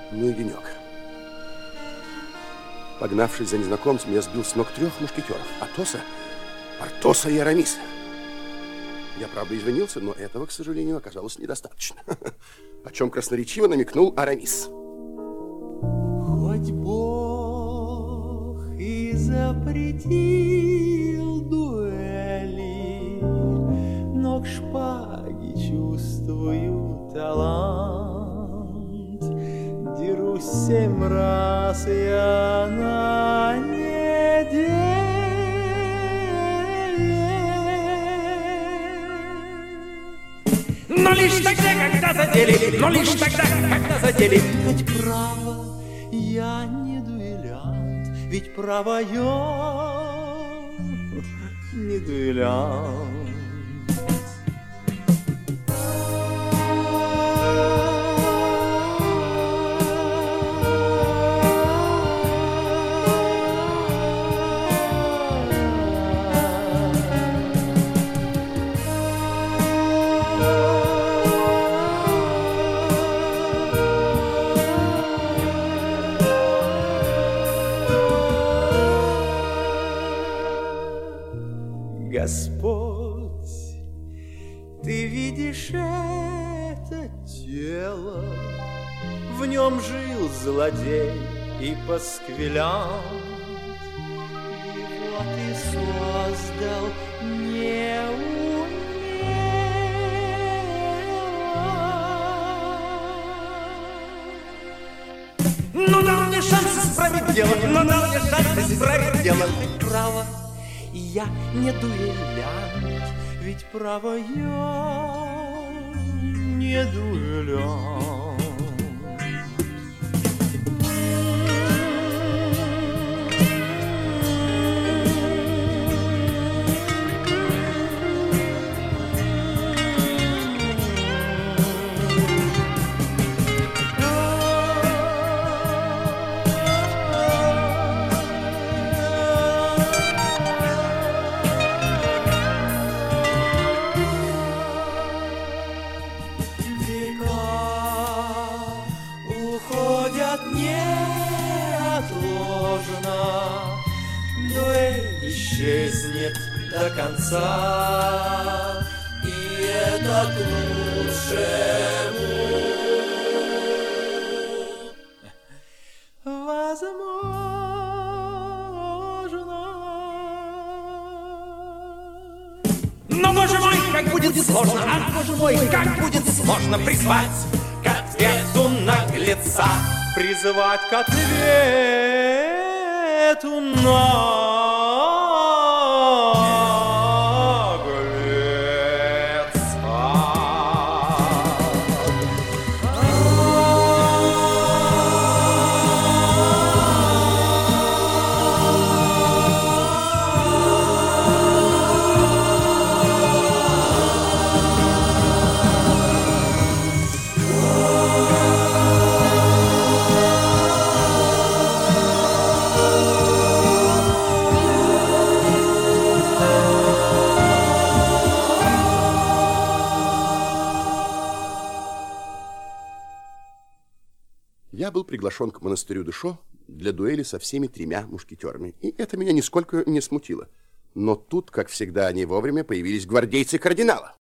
Ну и денек. Погнавшись за незнакомцем, я сбил с ног 3 мушкетеров. Атоса, Портоса и Арамиса. Я, правда, извинился, но этого, к сожалению, оказалось недостаточно. О чем красноречиво намекнул Арамис. Хоть Бог и запретил дуэли, но к шпаге чувствую талант. Дерусь 7 раз я на неделе. Но лишь тогда, когда задели, но лишь тогда, когда задели. Ведь право, я не дуэлянт, ведь право я не дуэлянт. Господь, ты видишь это тело, в нем жил злодей и пасквилянт. Его ты создал неумело. Но дал мне шанс исправить дело, но дал мне шанс исправить дело. Право, я не дуэлянт, ведь право я не дуэлянт. Уходят неотложно, дуэль исчезнет до конца, и это к лучшему. Возможно. Но, боже мой, как будет сложно, ах, боже мой, как будет сложно призвать к ответу наглеца. Призывать к ответу наглеца. Я был приглашен к монастырю Дешо для дуэли со всеми 3 мушкетерами, и это меня нисколько не смутило. Но тут, как всегда, они вовремя появились гвардейцы кардинала.